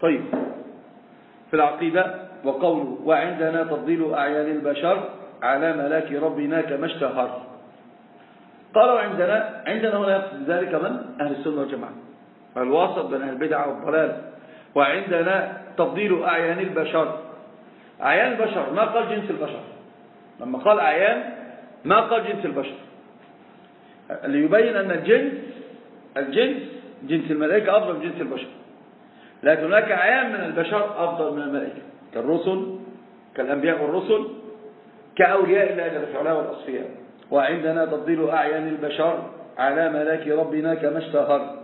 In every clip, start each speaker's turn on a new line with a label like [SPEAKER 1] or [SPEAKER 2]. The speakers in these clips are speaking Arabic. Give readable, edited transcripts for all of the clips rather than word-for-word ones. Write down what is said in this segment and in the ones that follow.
[SPEAKER 1] طيب، في العقيدة وقوله وعندنا تفضيل أعيان البشر على ملاك ربنا كما اشتهر. قالوا عندنا هنا يقصد ذلك من؟ أهل السنة والجماعة، الواسط بين البدع والضلال. وعندنا تفضيل أعيان البشر. أعيان البشر ما قال جنس البشر، لما قال أعيان ما قال جنس البشر، ليبين أن الجنس جنس الملائكة أفضل من جنس البشر، لكن هناك أعيان من البشر أفضل من الملائكة، كالرسل، كالأنبياء والرسل، كأولياء الله جل في علاه والأصفياء. وعندنا تفضيل أعيان البشر على ملاك ربنا كما اشتهر.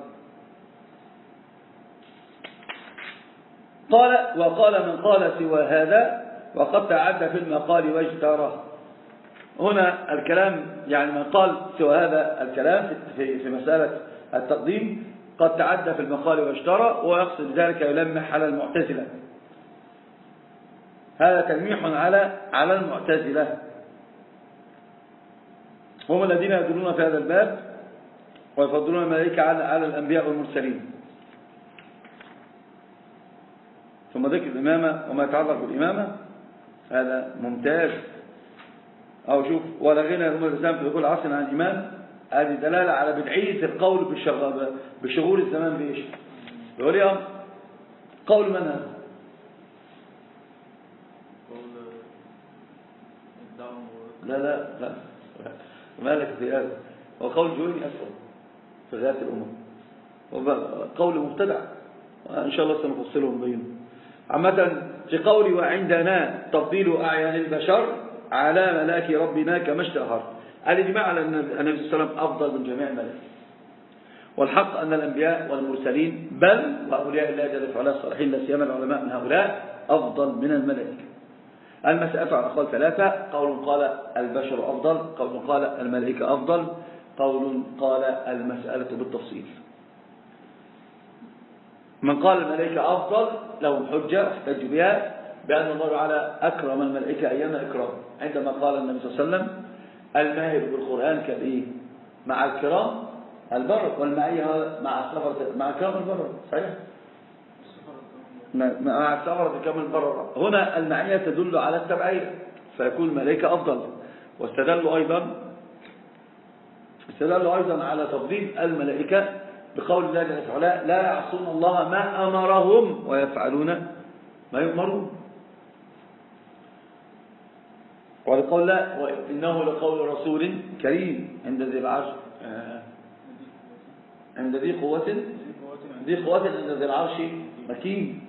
[SPEAKER 1] وقال من قال سوى هذا وقد تعدى في المقال واجتره. هنا الكلام يعني من قال سوى هذا الكلام في مسألة التقديم قد تعدى في المقال واجتره، ويقصد ذلك يلمح على المعتزلة. هذا تلميح على المعتزلة، هم الذين يدلون في هذا الباب ويفضلون الملائكة على الأنبياء والمرسلين. ثم ذكر الإمامة وما يتعلق بالإمامة، هذا ممتاز. أو شوف، ولا غنى لأمة الإسلام في دخول عصر عن الإمام، هذه دلالة على بدعية القول بشغول الزمان بإيش؟ يقول لي قول من هذا؟ لا مالك في هذا، وقول جويني أسفل في غاية الأمم، قول مبتدع إن شاء الله سنفصله ونبينه. عامة في قولي وعندنا تفضيل أعيان البشر على ملاك ربنا كما اشتهر، الإجماع على أن النبي صلى الله عليه وسلم أفضل من جميع الملائكة، والحق أن الأنبياء والمرسلين بل وأولياء الله جل وعلا الصالحين لا سيما العلماء من هؤلاء أفضل من الملائكة. المسألة على أقوال ثلاثة: قول قال البشر أفضل، قول قال الملائكة أفضل، قول قال المسألة بالتفصيل. من قال الملائكة أفضل لهم حجة احتج بها بأن الله تعالى أكرم الملائكة أيام إكرام، عندما قال النبي صلى الله عليه وسلم الماهر بالقرآن كالإيه؟ مع الكرام البر، والمعية مع السفر مع الكرام البر، صحيح؟ مع السفر كم البر. هنا المعية تدل على التبعية، فيكون الملائكة أفضل. واستدلوا أيضا على تفضيل الملائكة بقول الله جل وعلا لا يعصون الله ما أمرهم ويفعلون ما يؤمرون، ولقول الله وإنه لقول رسول كريم عند ذي العرش عند ذي قوة عند ذي العرش مكين.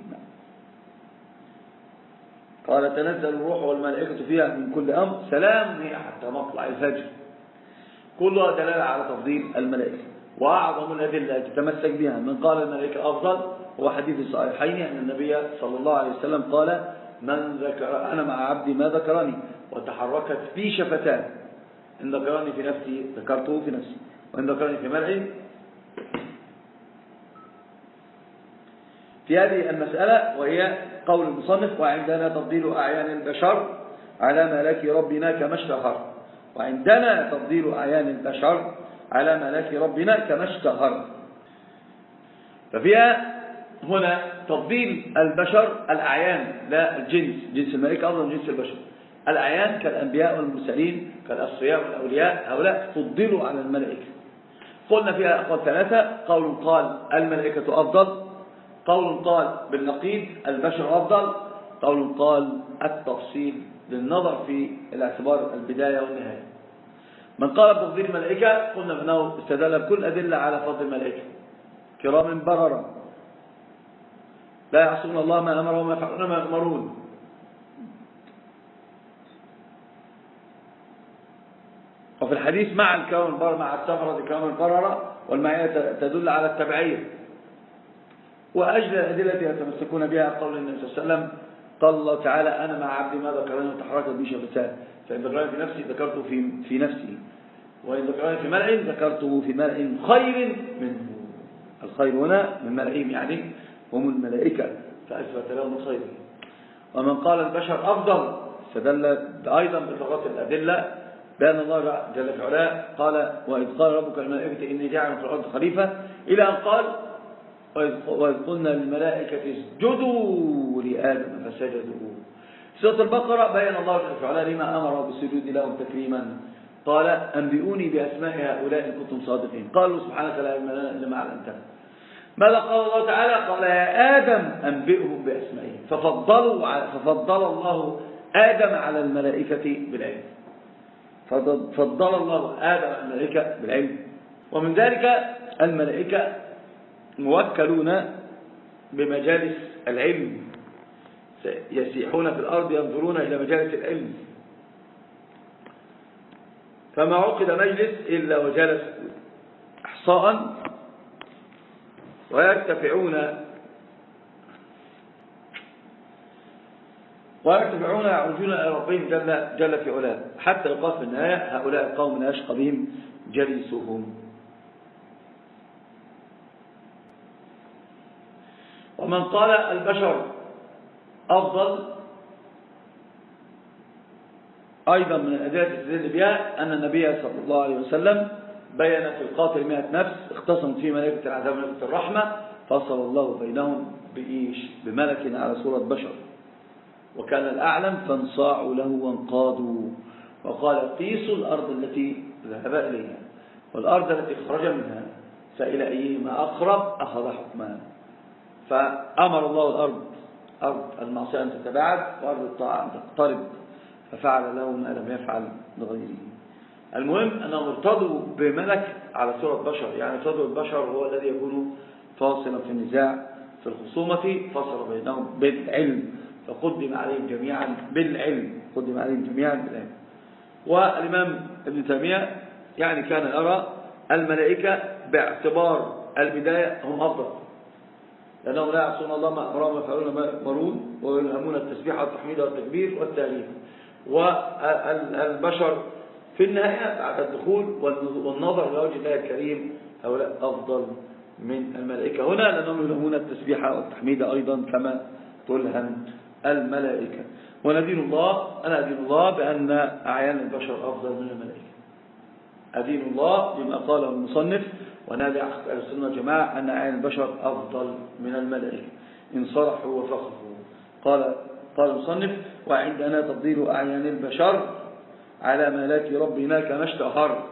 [SPEAKER 1] قال تنزل الروح والملائكة فيها من كل أمر سلام هي حتى مطلع الفجر. كلها دلالة على تفضيل الملائكة. وأعظم الأدلة تتمسك بها من قال الملائكة أفضل هو حديث الصحيحين أن النبي صلى الله عليه وسلم قال من ذكر أنا مع عبدي ما ذكرني وتحركت في شفتان، إن ذكرني في نفسي ذكرته في نفسي، وإن ذكرني في ملعي. في هذه المسألة وهي قول المصنف وعندنا تفضيل أعيان البشر على ملاك ربنا كما اشتهر. وعندنا تفضيل أعيان البشر على ملاك ربنا كما اشتهر. ففيها هنا تفضيل البشر الأعيان لا الجنس، جنس الملائكة أفضل من جنس البشر. الأعيان كالأنبياء والمرسلين كالأصفياء والأولياء هؤلاء فضلوا على الملائكة. قلنا فيها أقوال ثلاثة: قول قال الملائكة أفضل، قول قال بالنقيض البشر أفضل، قول قال التفصيل للنظر في الاعتبار البداية والنهاية. من قال بتفضيل الملائكة قلنا بأنه استدل بكل أدلة على فضل الملائكة كرام بررا لا يعصون الله ما أمرهم وما يفعلون ما يؤمرون. وفي الحديث مع الكرام البررة مع السفرة كرام البررة، والمعية تدل على التبعية. وأجل الأدلة يتمسكون بها قول النبي صلى الله عليه وسلم قال الله تعالى أنا مع عبدي ما ذكرني وتحركت بي شفتان، فإن ذكرني في نفسي ذكرته في نفسي، وإن ذكرني في ملأ ذكرته في ملأ خير منه. الخير هنا من ملئهم يعني هم الملائكة، فأثبت لهم الخير. ومن قال البشر أفضل استدل أيضا بلغة الأدلة بأن الله جل وعلا قال وإذ قال ربك للملائكة إني جاعل في الأرض خليفة، إلى أن قال وإذ قلنا للملائكة اسجدوا لآدم فسجدوا. سورة البقرة بين الله جل وعلا لما أمر بالسجود لهم تكريما، قال أنبئوني بأسماء هؤلاء إن كنتم صادقين. قالوا سبحانك لا علم لنا إلا ما علمتنا. ماذا قال الله تعالى؟ قال يا آدم أنبئهم بأسمائهم، ففضل الله آدم على الملائكة بالعلم، فضل الله آدم على الملائكة بالعلم. ومن ذلك الملائكة موكلون بمجالس العلم، يسيحون في الأرض ينظرون إلى مجالس العلم، فما عقد مجلس إلا وجلس إحصاء ويرتفعون يعرجون إلى ربهم جل في علاه، حتى يقال في النهاية هؤلاء القوم لا يشقى بهم جليسهم. ومن قال البشر أفضل أيضا من الأدلة الاستدلال بها أن النبي صلى الله عليه وسلم بين في القاتل 100 نفس اختصمت في ملائكة العذاب وملائكة الرحمة، فصل الله بينهم بملك على صورة بشر، وكان الأعلم فانصاعوا له وانقادوا، وقال قيسوا الأرض التي ذهب إليها والأرض التي خرج منها، فإلى أيهما أقرب أخذ حكمها. فأمر الله الأرض أرض المعصية أن تتباعد وأرض الطاعة أن تقترب، ففعل له ما لم يفعل لغيره. المهم أنهم ارتضوا بملك على صورة بشر، يعني ارتضوا البشر هو الذي يكون فاصلا في النزاع في الخصومة، فصل بينهم بالعلم، فقدم عليهم جميعا بالعلم، والإمام ابن تيمية يعني كان يرى الملائكة باعتبار البداية هم أفضل، لأنهم لا يعصون الله ما أمرهم ويفعلون ما يؤمرون ويلهمون التسبيح والتحميد والتكبير والتهليل. والبشر في النهاية بعد الدخول والنظر إلى وجه الله الكريم هؤلاء أفضل من الملائكة هنا، لأنهم يلهمون التسبيح والتحميد أيضا كما تلهم الملائكة. وندين الله بأن أعيان البشر أفضل من الملائكة. أدين الله بما قاله المصنف، ونادي أهل السنة والجماعة أن أعيان البشر أفضل من الملائكة إن صرحوا وفخروا. قال المصنف وعندنا تفضيل أعيان البشر على ملاك ربنا كما اشتهر،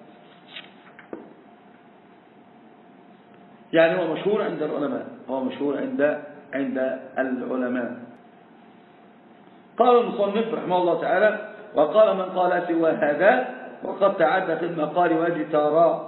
[SPEAKER 1] يعني هو مشهور عند العلماء، عند العلماء. قال المصنف رحمه الله تعالى وقال من قال سوى هذا وقد تعدى في المقال واجترى.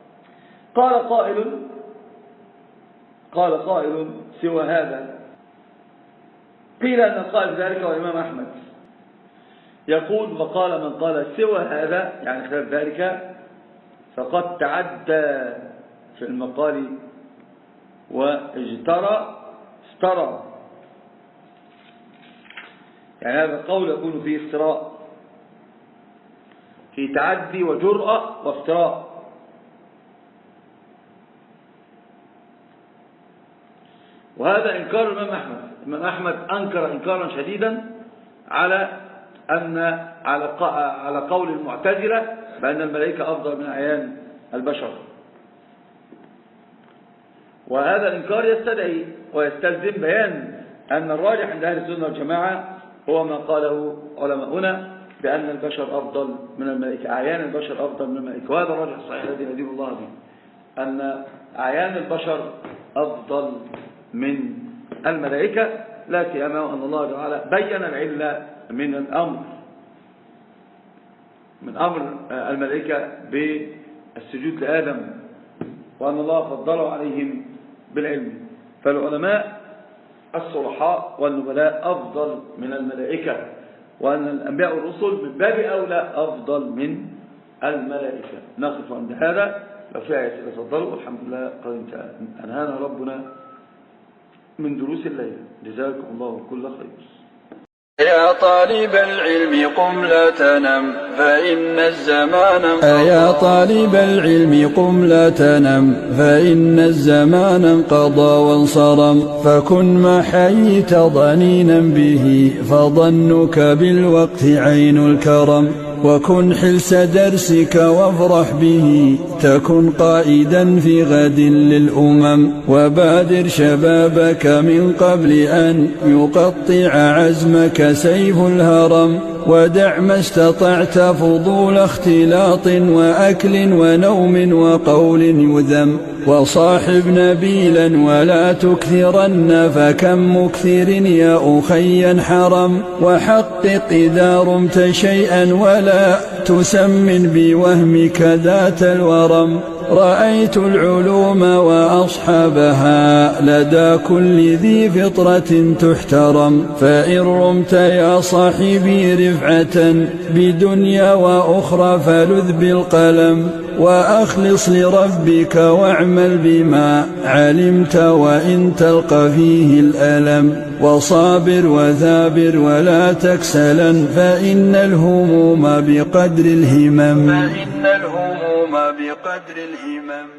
[SPEAKER 1] قال قائل سوى هذا، قيل أن القائل ذلك هو الإمام أحمد، يقول وقال من قال سوى هذا يعني خلاف ذلك فقد تعدى في المقال واجترى، يعني هذا القول يكون فيه افتراء، في تعدي وجرأة وافتراء. وهذا إنكار الإمام أحمد. الإمام أحمد أنكر إنكارا شديدا على قول المعتزلة بأن الملائكة أفضل من أعيان البشر. وهذا الإنكار يستدعي ويستلزم بيان أن الراجح عند أهل السنة والجماعة هو ما قاله علماؤنا بأن البشر أفضل من الملائكة، أعيان البشر أفضل من الملائكة، وهذا الراجح الصحيح الذي ندين الله به، أن أعيان البشر أفضل من الملائكة، لا سيما أن الله تعالى بين العلة من أمر الملائكة بالسجود لآدم، وأن الله فضله عليهم بالعلم. فالعلماء الصلحاء والنبلاء أفضل من الملائكة، وأن الأنبياء والرسل من باب أولى أفضل من الملائكة. نقف عند هذا، لو في آية تفضلوا. الحمد لله قد أنهانا ربنا من دروس الليلة، جزاكم الله كل خير.
[SPEAKER 2] يا طالب العلم قم لا تنم فإن الزمان يا طالب العلم قم لا تنم فإن الزمان انقضى وانصرم، فكن ما حييت ضنينا به فظنك بالوقت عين الكرم. وكن حلس درسك وافرح به تكن قائدا في غد للأمم وبادر شبابك من قبل أن يقطع عزمك سيف الهرم ودع ما استطعت فضول اختلاط وأكل ونوم وقول يذم وصاحب نبيلا ولا تكثرن فكم مكثر يا أخي حرم وحقق إذا رمت شيئا ولا تسمن بوهمك ذات الورم رأيت العلوم وأصحابها لدى كل ذي فطرة تحترم فإن رمت يا صاحبي رفعة بدنيا وأخرى فلذ بالقلم وأخلص لربك واعمل بما علمت وإن تلقى فيه الألم وصابر وثابر ولا تكسلا فإن الهموم بقدر الهمم